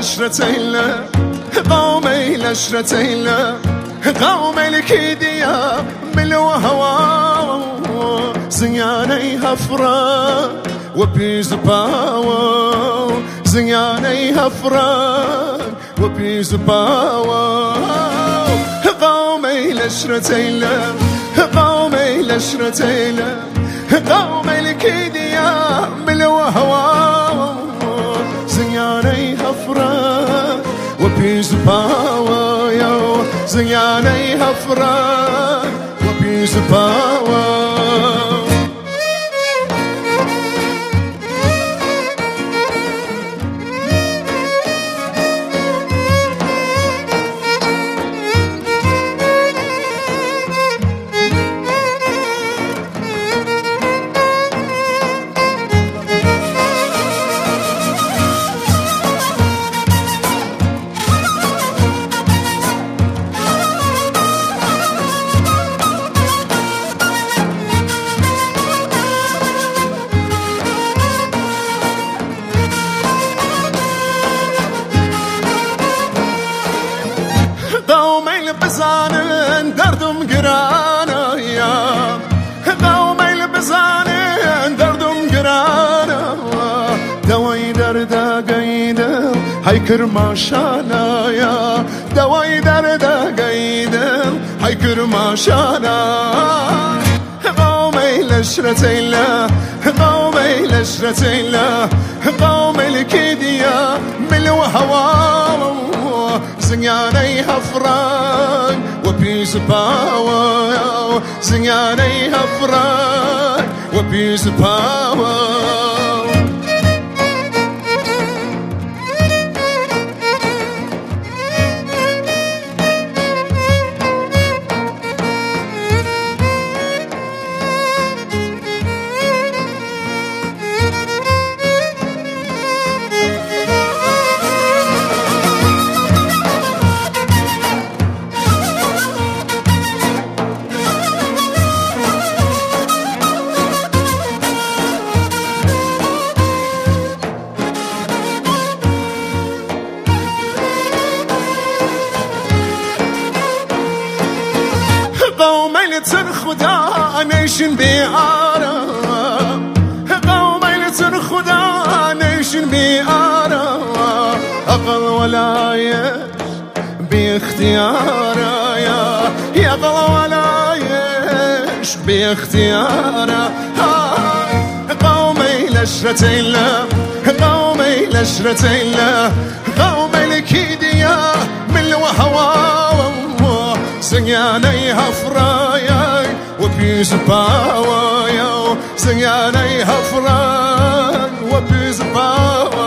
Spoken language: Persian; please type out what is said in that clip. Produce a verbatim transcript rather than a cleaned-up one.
لشرتين قومي لشرتين قومي الكيديا بالوهوى زياني هفرة وبيز باو زياني هفرة وبيز باو قومي لشرتين قومي لشرتين قومي الكيديا بالوهوى زياني هفرة وبيز باو يو زياني هفرة وبيز باو قومي البزان دردم قرانا يا قومي البزان دردم قرانا دواي دردا قيدا هيكر ما شانا يا دواي دردا قيدا هيكر ما شانا قومي لشرتين قومي لشرتين قومي الكيديا بالوهوى زياني هفران وبيز باو زياني هفران وبيز باو قومي لتنخدا نيشن بيارا قومي لتنخدا نيشن بيارا أقل ولايش باختيارا يا يا أقل ولايش باختيارا قومي لشرتين قومي لشرتين قومي الكيديا من الوهوى زياني هفرايا وبيز باوا زياني هفران وبيز باوا